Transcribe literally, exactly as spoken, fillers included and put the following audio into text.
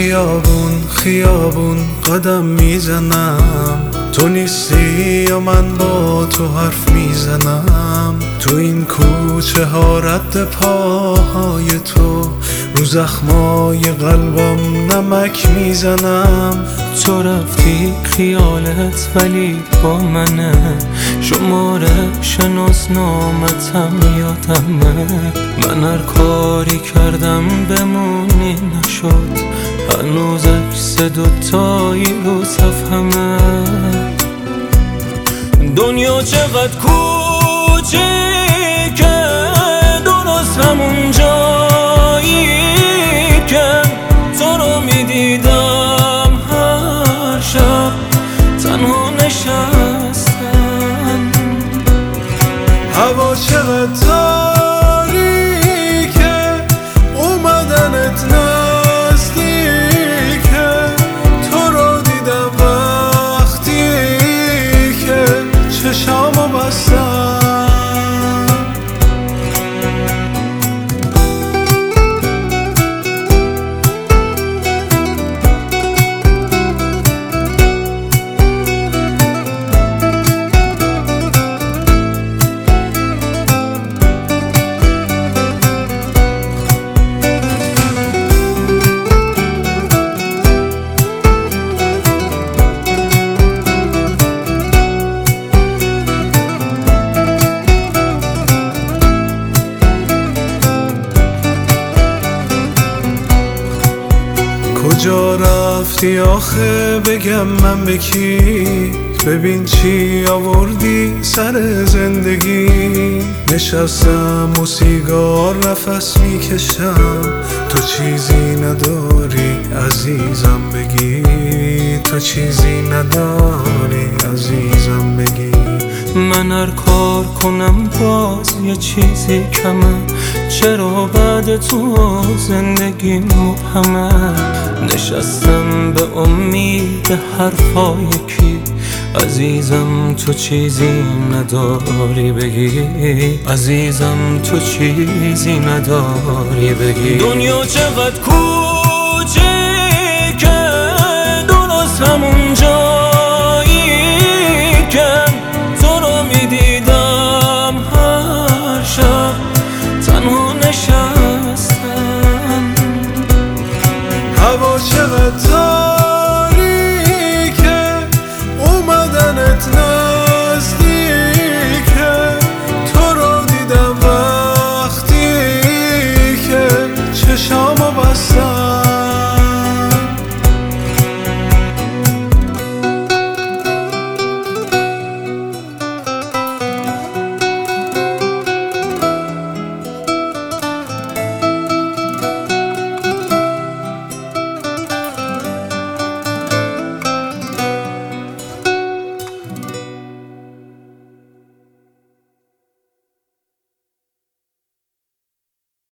خیابون خیابون قدم میزنم، تو نیستی یا من با تو حرف میزنم. تو این کوچه ها رد پاهای تو، رو زخمای قلبم نمک میزنم. تو رفتی خیالت ولی با منه، شماره شناسنامتم یادمه. من هر کاری کردم بمونی نشد، هنوز عکس دوتایی رو صفحمه. دنیا چقدر کوچیکه، درست همون جایی که تو رو میدیدم هر شب تنها نشستم. هوا چقدر تاریکه، اومدنت نزدیکه. تو رو دیدم وقتی که چشامو بستم. کجا رفتی آخه بگم من به کی؟ ببین چی آوردی سر زندگی. نشستم و سیگار نفس میکشم، تو چیزی نداری عزیزم بگی. تو چیزی نداری عزیزم بگی. من هر کار کنم باز یه چیزی کمه، چرا بعد تو زندگی مبهمه. نشستم به امید حرفای کی، عزیزم تو چیزی نداری بگی. عزیزم تو چیزی نداری بگی. دنیا چقدر کوچیکه، درست همون جایی که تو رو میدیدم هر شب تنها نشستم.